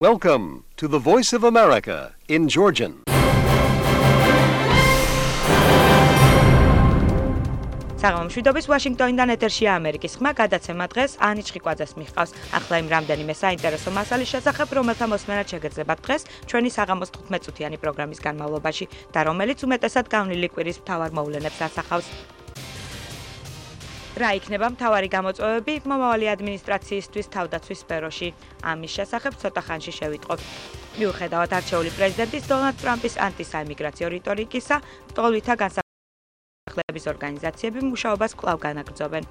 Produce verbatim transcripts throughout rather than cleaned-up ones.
Welcome to the Voice of America in Georgian. საღამომშვიდობის ვაშინგტონიდან ეთერშია ამერიკის ხმა, გადაცემა დღეს ანი ჩხიკვაძეს მიჰყავს. ახლა იმ რამდენიმე საინტერესო მასალის შესახებ, რომელთა მოსმენად შეგეძებათ დღეს ჩვენი საღამოს თხუთმეტ წუთიანი პროგრამის განმავლობაში და რომელიც უმეტესად გავლილი კვირის მთავარ მოვლენებს ასახავს. რა იქნება მთავარი გამოწვევები მომავალი ადმინისტრაციისთვის თავდაცვის სფეროში? ამის შესახებ ცოტა ხანში შევიტყობ. მიუხედავად არჩეული პრეზიდენტის დონალდ ტრამპის ანტისაიმიგრაციო რიტორიკისა, მტყოლვითა განსახლების ორგანიზაციები მუშაობას კვლავ განაგრძობენ.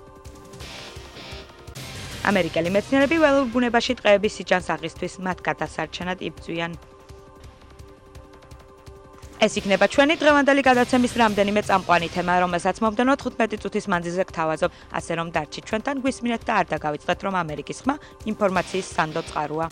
ამერიკელი მეცნიერები ველურ ბუნებაში ტყეების სიჯანსაღისთვის მათ გადასარჩენად იბრძვიან. ეს იქნება ჩვენი დღევანდელი გადაცემის რამდენიმე წამყვანი თემა, რომელსაც მომდევნო თხუთმეტი წუთის მანძილზე გთავაზობ, ასე რომ დარჩით ჩვენთან გვისმინეთ და არ დაგავიწყდეთ, რომ ამერიკის ხმა ინფორმაციის სანდო წყაროა.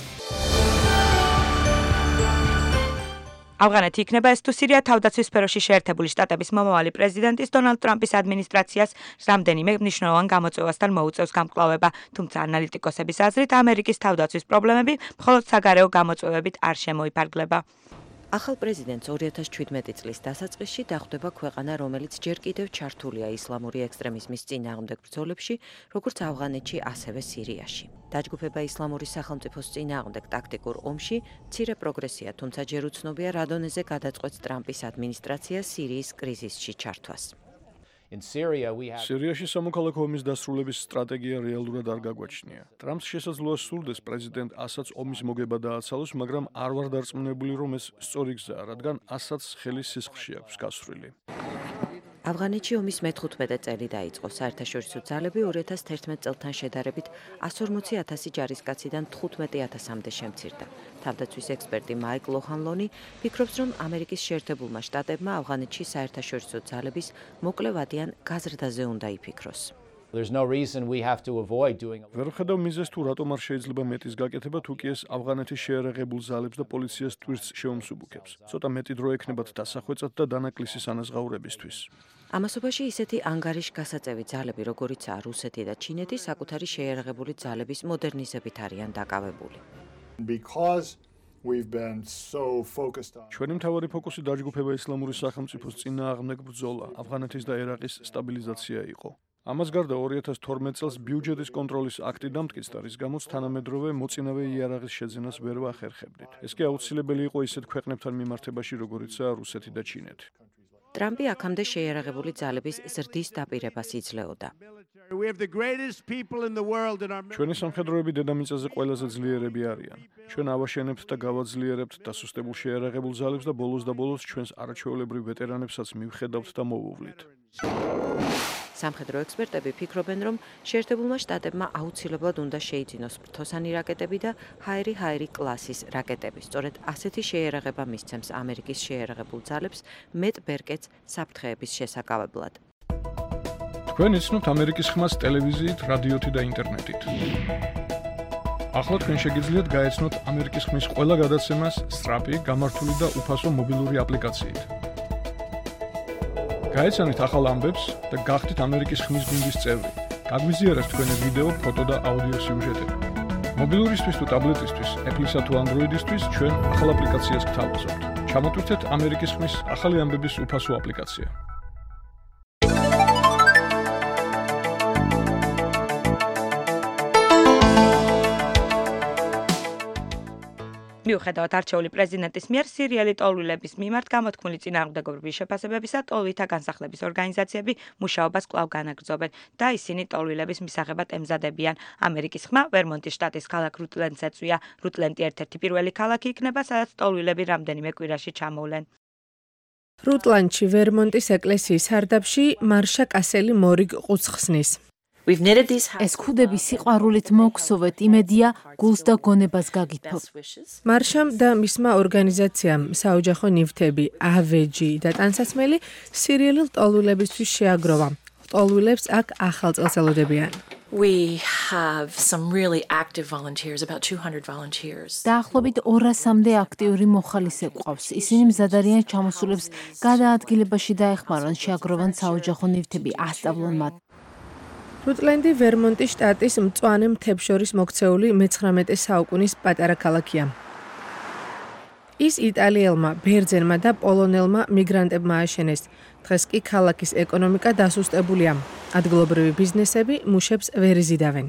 ავღანეთი იქნება ეს თუ სირია თავდაცვის სფეროში შეერთებული შტატების მომავალი პრეზიდენტის დონალდ ტრამპის ადმინისტრაციას რამდენიმე მნიშვნელოვან გამოწვევასთან მოუწევს გამკლავება, თუმცა ანალიტიკოსების აზრით ამერიკის თავდაცვის პრობლემები მხოლოდ საგარეო გამოწვევებით არ შემოიფარგლება. ახალ პრეზიდენტს ორი ათას შვიდმეტი წლის დასაწყისში დახვდება ქვეყანა, რომელიც ჯერ კიდევ ჩართულია ისლამური ექსტრემიზმის წინააღმდეგ ბრძოლებში, როგორც ავღანეთში, ასევე სირიაში. დაჯგუფება ისლამური სახელმწიფოს წინააღმდეგ ტაქტიკურ ომში მცირე პროგრესია, თუმცა ჯერ უცნობია რა დონეზე გადაწყვეტს ტრამპის ადმინისტრაცია სირიის კრიზისში ჩართვას. სირიაში სამოქალაქო ომის დასრულების სტრატეგია რეალურად არ გაგვაჩნია. ტრამპს შესაძლოა სურდეს პრეზიდენტ ასადს ომის მოგება დააცალოს, მაგრამ არ ვარ დარწმუნებული, რომ ეს სწორი გზაა, რადგან ასადს ხელის სისხლში აქვს გასვლილი. ავღანეთში ომის მეთხუთმეტე წელი დაიწყო. საერთაშორისო ძალები ორი ათას თერთმეტ წელთან შედარებით εκατს ორმოცი ათასი ჯარისკაციდან თხუთმეტი ათასამდე შემცირდა. თავდაცვის ექსპერტი მაიკ ლოჰანლონი ფიქრობს, რომ ამერიკის შეერთებულმა შტატებმა ავღანეთში საერთაშორისო ძალების მოკლევადიან გაზრდაზე უნდა იფიქროს. ვერ ვხედავ მიზეზს თუ რატომ არ შეიძლება მეტის გაკეთება, თუ კი ეს ავღანეთის შეერაღებულ ძალებს და პოლიციას ტვირთს შეუმსუბუქებს. ცოტა მეტი დრო ექნებათ დასახვეწად და დანაკლისის ანაზღაურებისთვის. ამასობაში ისეთი ანგარიშგასაწევი ძალები, როგორიცაა რუსეთი და ჩინეთი, საკუთარი შეერაღებული ძალების მოდერნიზებით არიან დაკავებული. ჩვენი მთავარი ფოკუსი დაჯგუფება ისლამური სახელმწიფოს წინააღმდეგ ბრძოლა, ავღანეთის და ერაყის სტაბილიზაცია იყო. ამას გარდა ორი ათას თორმეტ წელს ბიუჯეტის კონტროლის აქტი დამტკიცდა, რის გამოც თანამედროვე მოწინავე იარაღის შეძენას ვერ ვახერხებდით. ეს კი აუცილებელი იყო ისეთ ქვეყნებთან მიმართებაში, როგორიცაა რუსეთი და ჩინეთი. ტრამპი აქამდე შეიარაღებული ძალების ზრდის დაპირებას იძლეოდა. ჩვენი სამხედროები დედამიწაზე ყველაზე ძლიერები არიან. ჩვენ ავაშენებთ და გავაძლიერებთ დასუსტებულ შეიარაღებულ ძალებს და ბოლოს და ბოლოს ჩვენს არაჩვეულებრივ ვეტერანებსაც მივხედავთ და მოვუვლით. სამხედრო ექსპერტები ფიქრობენ, რომ შეერთებულმა შტატებმა აუცილებლად უნდა შეიძინოს ფრთოსანი რაკეტები და ჰაერი-ჰაერი კლასის რაკეტები. სწორედ ასეთი შეიარაღება მისცემს ამერიკის შეიარაღებულ ძალებს მეტ ბერკეტს საფრთხეების შესაკავებლად. თქვენ იცნობთ ამერიკის ხმას ტელევიზიით, რადიოთი და ინტერნეტით. ახლა თქვენ შეგიძლიათ გაეცნოთ ამერიკის ხმის ყველა გადაცემას სწრაფი, გამართული და უფასო მობილური აპლიკაციით. გაეცანით ახალ ამბებს და გახდით ამერიკის ხმის გუნდის წევრი. გაგვიზიარეთ თქვენი ვიდეო, ფოტო და აუდიო სიუჟეტები. მობილურისთვის თუ ტაბლეტისთვის, Apple-ისა თუ Android-ისთვის ჩვენ ახალ აპლიკაციას გთავაზობთ. ჩამოტვირთეთ ამერიკის ხმის ახალი ამბების უფასო აპლიკაცია. მიუხედავად არჩეული პრეზიდენტის მიერ სირიელი ტოლვილების მიმართ გამოთქმული წინააღმდეგობრივი შეფასებებისა, ტოლვილთა განსახლების ორგანიზაციები მუშაობას კვლავ განაგრძობენ და ისინი ტოლვილების მისაღებად ემზადებიან. ამერიკის ხმა ვერმონტის შტატის ქალაქ რუტლენდს ეწვია. რუტლენდი ერთ-ერთი პირველი ქალაქი იქნება, სადაც ტოლვილები რამდენიმე კვირაში ჩამოვლენ. რუტლანდში ვერმონტის ეკლესიის სარდაფში მარშა კასელი მორიგ ყუთს ხსნის. ეს ქუდები სიყვარულით მოგსოვეთ, იმედია გულს და გონებას გაგითხოვთ. მარშამ და მისმა ორგანიზაციამ საოჯახო ნივთები, ავეჯი და ტანსაცმელი სირიელი ტოლვილებისთვის შეაგროვა. ტოლვილებს აქ ახალ წელს ელოდებიან. We have some really active volunteers, about two hundred volunteers. დაახლოებით ორასამდე აქტიური მოხალისე გვყავს. ისინი მზად არიან ჩამოსულებს გადაადგილებაში დაეხმარონ, შეაგროვან საოჯახო ნივთები, ასწავლონ მათ. რუტლენდი ვერმონტის შტატის მწვანე მთებს შორის მოქცეული მეცხრამეტე საუკუნის პატარა ქალაქია. ის იტალიელმა, ბერძენმა და პოლონელმა მიგრანტებმა ააშენეს. დღეს კი ქალაქის ეკონომიკა დასუსტებულია. ადგილობრივი ბიზნესები მუშებს ვერ იზიდავენ.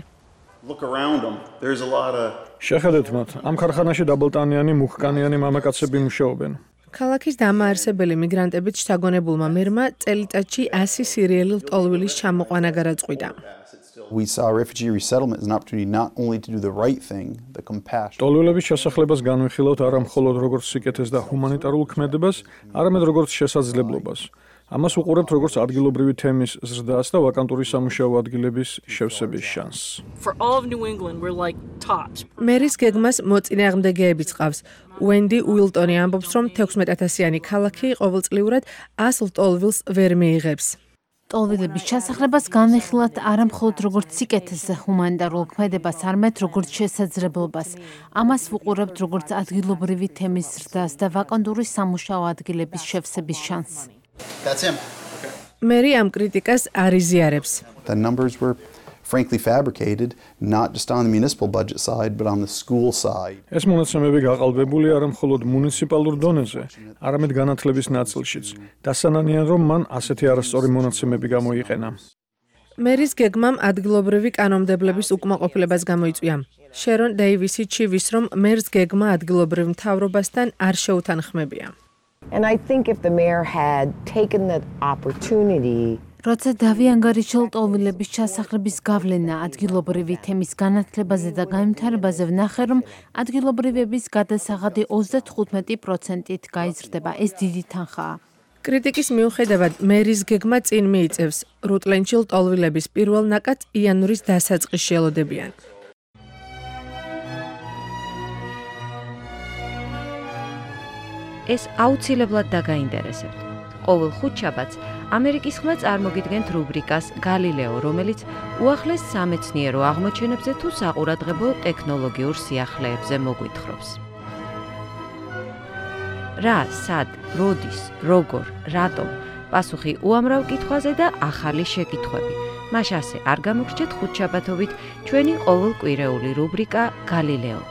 შეხედეთ მათ, ამ ქარხანაში დაბალტანიანი მუხკანიანი მამაკაცები მუშაობენ. ქალაქის დამაარსებელი მიგრანტებით შთაგონებულმა მერმა წელიწადში ასი სირიელი ლტოლვილის ჩამოყვანა გარაწყვიტა. We saw refugee resettlement as an opportunity not only to do the right thing, the compassion. ლტოლვილების შესახლებას განვიხილავთ არა მხოლოდ როგორც სიკეთეს და ჰუმანიტარულ ქმედებას, არამედ როგორც შესაძლებლობას. ამას უყურებთ როგორც ადგილობრივი თემის ზრდას და ვაკანტური სამუშაო ადგილების შევსების შანსს. For all of New England, we're like tops. მერის გეგმას მოწინააღმდეგეებიც ყავს. უენდი უილტონი ამბობს, რომ თექვსმეტ ათასიანი ქალაქი ყოველწლიურად ას ლტოლვილს ვერ მიიღებს. ლტოლვილების ჩასახლებას განვიხილავთ არა მხოლოდ როგორც სიკეთეს და ჰუმანიტარულ ქმედებას, არამედ როგორც შესაძლებლობას. ამას ვუყურებთ როგორც ადგილობრივი თემის ზრდას და ვაკანტური სამუშაო ადგილების შევსების შანსს. That's him. მერი ამ კრიტიკას არ იზიარებს. The numbers were frankly fabricated, not just on the municipal budget side, but on the school side. ეს მონაცემები გაყალბებული არა მხოლოდ მუნიციპალურ დონეზე, არამედ განათლების ნაწილშიც. დასანანია, რომ მან ასეთი არასწორი მონაცემები გამოიყენა. მერის გეგმამ ადგილობრივი კანონმდებლების უკმაყოფილებას გამოიწვია. შერონ დეივისი ჩივის, რომ მერს გეგმა ადგილობრივ მთავრობასთან არ შეუთანხმებია. And I think if the mayor had taken the opportunity როცა დავიანგარიშელ ლტოლვილების ჩასახლების გავლენა ადგილობრივი თემის განათლებაზე და განვითარებაზე ვნახე, რომ ადგილობრივების გადასაღადი ოცდათხუთმეტი პროცენტით გაიზრდება. ეს დიდი თანხაა. კრიტიკის მიუხედავად, მერის გეგმა წინ მიიწევს. რუტლენდში ლტოლვილების პირველ ნაკადს იანვრის დასაწყისში ელოდებიან. ეს აუცილებლად დაგაინტერესებთ. ყოველ ხუთშაბათს ამერიკის ხმა წარმოგიდგენთ რუბრიკას გალილეო, რომელიც უახლეს სამეცნიერო აღმოჩენებზე თუ საყურადღებო ტექნოლოგიურ სიახლეებზე მოგვითხრობს. რა, სად, როდის, როგორ, რატომ? პასუხი უამრავ კითხვაზე და ახალი შეკითხვები. მას ასე არ გამოგრჩეთ ხუთშაბათობით ჩვენი ყოველკვირეული რუბრიკა გალილეო.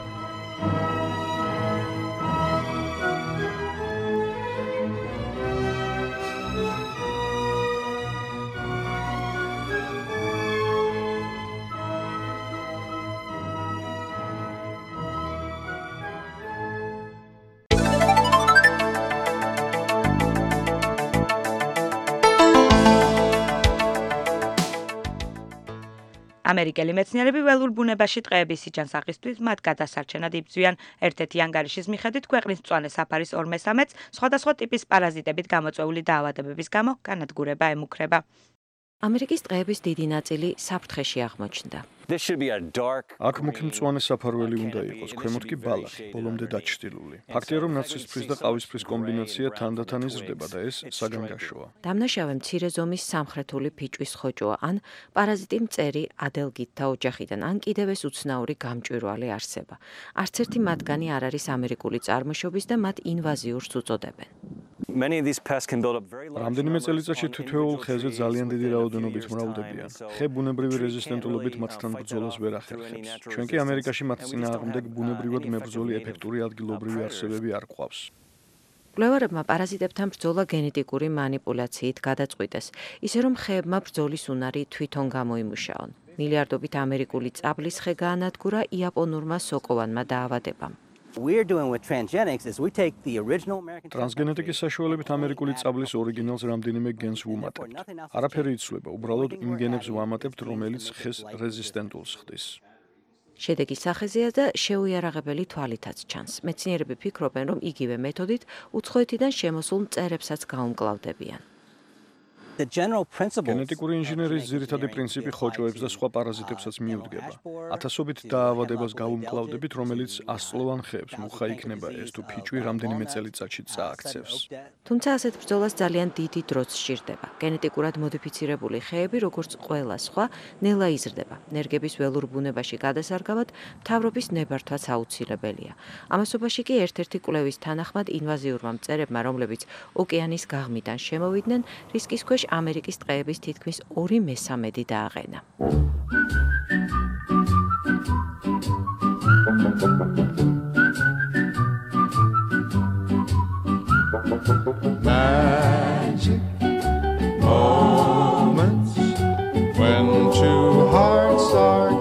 ამერიკელი მეცნიერები ველურ ბუნებაში ტყეების სიჯანსაღისთვის მათ გადასარჩენად იბრძვიან. ერთ-ერთი ანგარიშის მიხედვით ქვეყნის მწვანე საფარის ორ მესამედს სხვადასხვა ტიპის პარაზიტებით გამოწვეული დაავადებების გამო განადგურება ემუქრება. ამერიკის ტყეების დიდი ნაწილი საფრთხეში აღმოჩნდა. აქ მუქი მწვანე საფარველი უნდა იყოს, ქვემოთ კი ბალახი, ბოლომდე დაჩრდილული. ფაქტია, რომ ნაცრისფრის და ყავისფრის კომბინაცია თანდათან იზრდება და ეს საგანგაშოა. დამნაშავე მცირე ზომის სამხრეთული ფიჭვის ხოჭოა, ან პარაზიტი მწერი ადელგითთა ოჯახიდან, ან კიდევ ეს უცნაური გამჭვირვალე არსება. არც ერთი მათგანი არ არის ამერიკული წარმოშობის და მათ ინვაზიურს უწოდებენ. რამდენიმე წელიწადში თითოეულ ხეზე ძალიან დიდი რაოდენობით მრავლდებიან. ხე ბუნებრივი რეზისტენტულობით მათთან ბრძოლას ვერ ახერხებს. ჩვენ კი ამერიკაში მათ წინააღმდეგ ბუნებრივად მებრძოლი ეფექტური ადგილობრივი არსებები არ გვყავს. მკვლევარებმა პარაზიტებთან ბრძოლა გენეტიკური манипуляციით გადაწყვიტეს, ისე რომ ხეებმა ბრძოლის უნარი თვითონ გამოიმუშაონ. მილიარდობით ამერიკული წაბლის ხე გაანადგურა იაპონურმა სოკოვანმა დაავადებამ. ტრანსგენეტიკის საშუალებით ამერიკული წაბლის ორიგინალს რამდენიმე გენს ვუმატებთ. არაფერი იცვლება, უბრალოდ იმ გენებს ვამატებთ, რომელიც ხეს რეზისტენტულს ხდის. შედეგი სახეზეა და შეუიარაღებელი თვალითაც ჩანს. მეცნიერები ფიქრობენ, რომ იგივე მეთოდით უცხოეთიდან შემოსულ მწერებსაც გაუმკლავდებიან. გენეტიკური ინჟინერიის ძირითადი პრინციპი ხოჭოებს და სხვა პარაზიტებსაც მიუდგება. ათასობით დაავადებას გავუმკლავდებით, რომელიც ასწლოვან ხეებს მუხა იქნება ეს თუ ფიჭვი რამდენიმე წელიწადში წააქცევს. თუმცა ასეთ ბრძოლას ძალიან დიდი დროც სჭირდება. გენეტიკურად მოდიფიცირებული ხეები, როგორც ყველა სხვა, ნელა იზრდება. ნერგების ველურ ბუნებაში გადასარგავად მთავრობის ნებართვაც აუცილებელია. ამასობაში კი ერთ-ერთი კვლევის თანახმად ინვაზიურმა მწერებმა, რომლებიც ოკეანის გაღმიდან შემოვიდნენ, რისკის ქვეშ ამერიკის ტყეების თითქმის ორი მესამედი დააყენა. Magic moments when two hearts are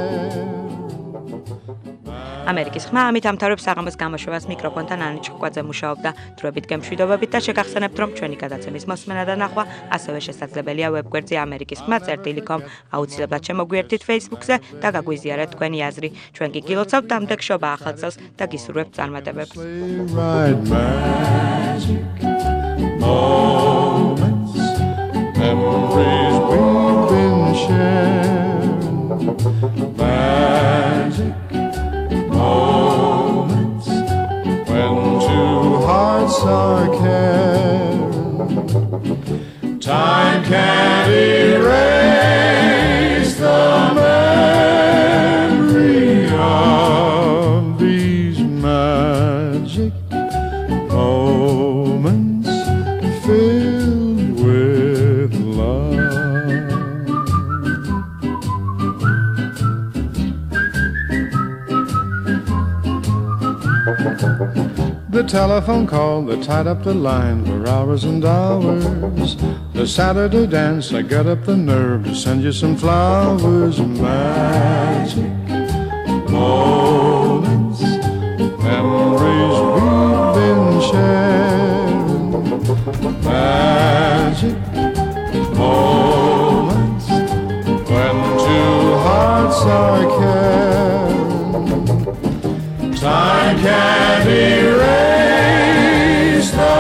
ამერიკის ხმა ამით ამთავრებს საღამოს გამოშვებას მიკროფონთან ანი ჭკვაძე მუშაობდა დროებით გემშვიდობებით და შეგახსენებთ რომ ჩვენი გადაცემის მოსმენა და ნახვა ასევე შესაძლებელია ვებგვერდზე ამერიკის ხმა წერტილი კომ აუცილებლად შემოგვიერთით Facebook-ზე და გაგვიზიარეთ თქვენი აზრი ჩვენ კი გილოცავთ დამდეგ შობა ახალ წელს და გისურვებთ წარმატებებს moments when two hearts are caring. Time can't erase the memory of these magic moments filled with love. The telephone call that tied up the line for hours and hours. The Saturday dance, I got up the nerve to send you some flowers. Magic moments, memories we've been sharing. Magic moments when two hearts are caring. Time can't erase the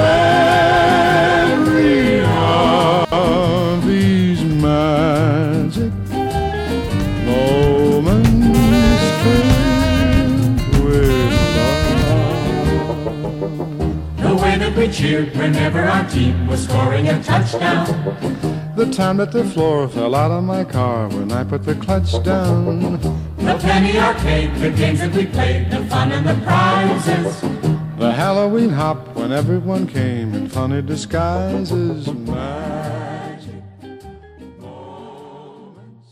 memory of these magic moments filled with love. The way that we cheered whenever our team was scoring a touchdown. The time that the floor fell out of my car when I put the clutch down. The penny arcade, the games that we played, the fun and the prizes. The Halloween hop when everyone came in funny disguises. Magic moments.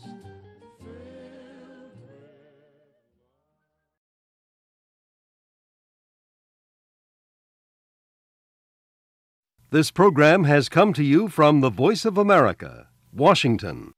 This program has come to you from the Voice of America, Washington.